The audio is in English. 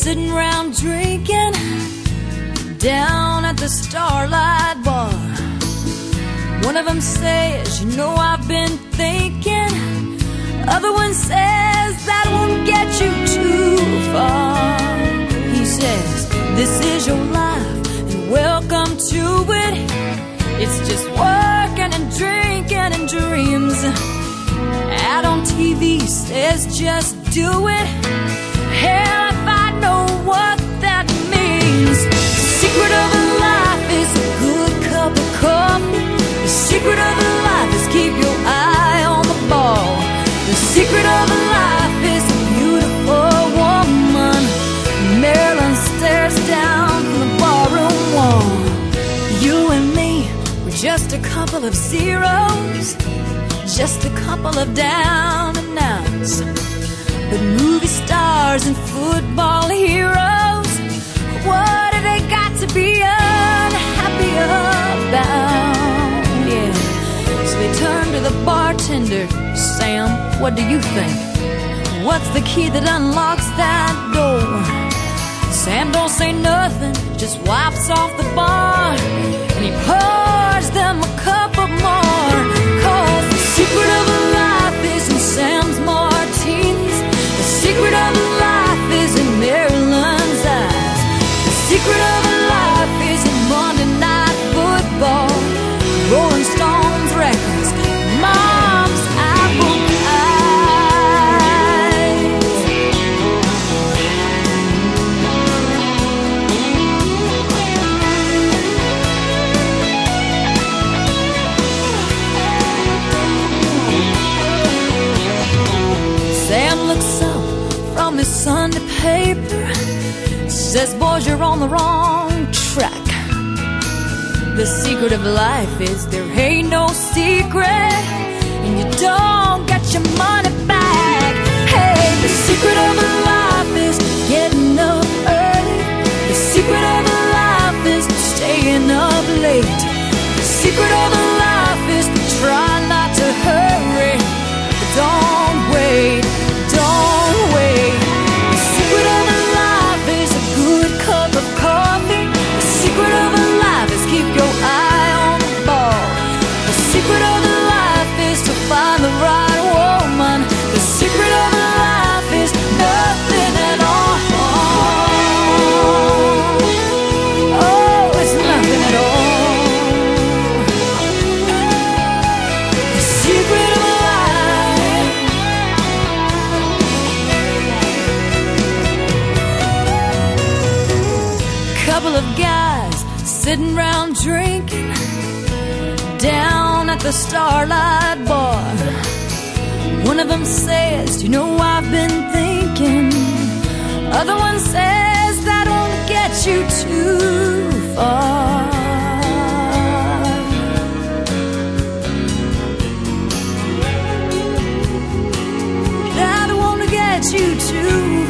sitting around drinking down at the Starlight Bar. One of them says, you know, I've been thinking. Other one says, that won't get you too far. He says, this is your life and welcome to it. It's just working and drinking and dreams. Ad on TV says just do it. Hell if I know what that means. The secret of a life is a good cup of coffee. The secret of a life is keep your eye on the ball. The secret of a life is a beautiful woman. Marilyn stares down from the barroom wall. You and me, we're just a couple of zeros, just a couple of down and outs. But movie stars and football heroes, what have they got to be unhappy about? Yeah. So they turn to the bartender. Sam, what do you think? What's the key that unlocks that door? Sam don't say nothing, just wipes off the bar, and he pours them a couple more. 'Cause the secret of a life is in Sam's martinis. The secret of a life is in Marilyn's eyes. The secret of a life is in Monday Night Football, Rolling Stones records, Mom's apple pies. Sam looks up from his Sunday paper, says, boys, you're on the wrong track. The secret of life is there ain't no secret, and you don't get your money back. Hey, the secret of a life is getting up early. The secret of a life is staying up late. The secret of a life is try not to hurry, but don't wait, don't wait. The secret of a life is a good cup of coffee. The secret of a life is keep your eye on the ball. The secret of a life is to find the right woman. The secret of a life is nothing at all. Oh, it's nothing at all. The secret of a life. Couple of guys sitting around drinking down at the Starlight Bar. One of them says, you know, I've been thinking. Other one says, that won't get you too far. That won't get you too